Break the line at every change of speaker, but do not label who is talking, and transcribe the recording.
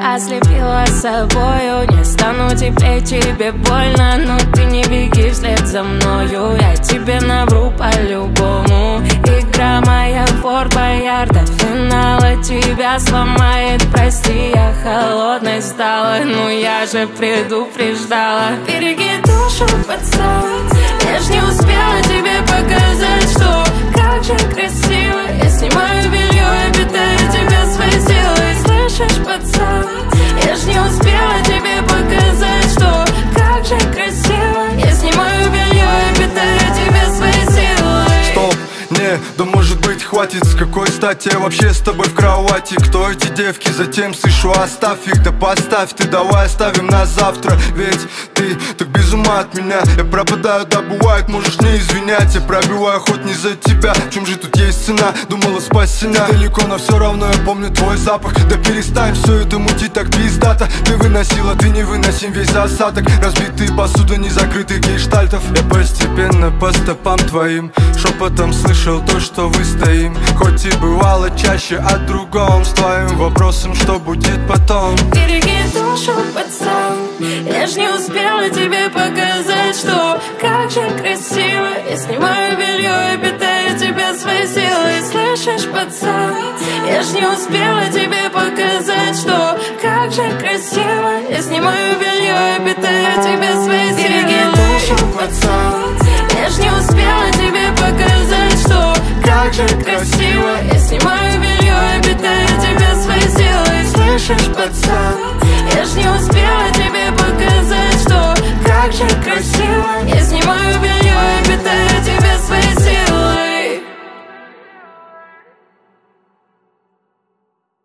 ослепила собою. Не стану теперь тебе больно, но ты не беги вслед за мною. Я тебе навру по-любому. Игра моя Форт Боярд, до финала тебя сломает. Прости, я холодной стала, но я же предупреждала. Береги душу, пацан, я ж не успела тебе показать, что как же красиво. Я снимаю белье, я питаю тебя своей силой. Слышишь, пацан, я ж не успела тебе показать, что как же красиво. Я снимаю белье, я питаю тебя своей силой.
Стоп, не, да может быть хватит. С какой стати я вообще с тобой в кровати? Кто эти девки? Затем слышу, оставь их, да поставь ты. Давай оставим на завтра, ведь ты так без ума от меня. Я пропадаю, да бывает, можешь не извинять. Я пробиваю хоть не за тебя. В чем же тут есть цена? Думала спасена далеко, но все равно я помню твой запах. Да перестань все это мутить так пиздато. Ты выносила, ты не выносим весь осадок. Разбитые посуды, не закрытых гештальтов. Я постепенно по стопам твоим шепотом слышал то, что вы стоим. Хоть и бывало чаще о другом, с твоим вопросом, что будет потом.
Береги душу, пацан, я ж не успела тебе показать, что как же красиво. Я снимаю белье, я питаю тебя своей силой. Слышишь, пацан, я ж не успела тебе показать, что как же красиво. Я снимаю белье, я питаю тебя своей силой. Береги душу, пацан, я ж не успела тебе показать, что как же красиво. Я снимаю белье, я питаю тебя своей силой. Слышишь, пацан, я ж не успела тебе показать, что как же красиво.